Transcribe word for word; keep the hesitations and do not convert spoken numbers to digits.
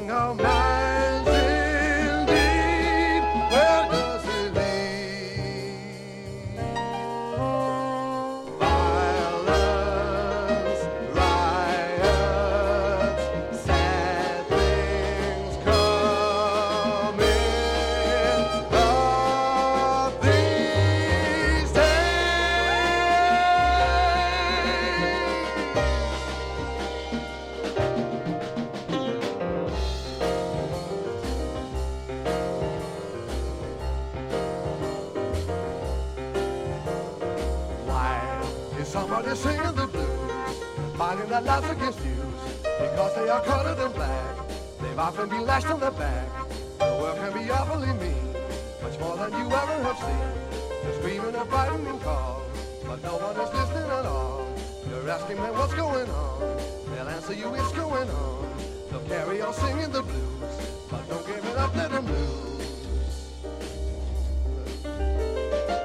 of minds indeed. Where does it lead? Violence, riots, sad things coming of these Somebody singing the blues, finding that life's against you because they are colored and black. They've often been lashed on their back. The world can be awfully mean, much more than you ever have seen. They're screaming and fighting and call, but no one is listening at all. You're asking them what's going on, they'll answer you it's going on. They'll carry on singing the blues, but don't give it up, let them lose.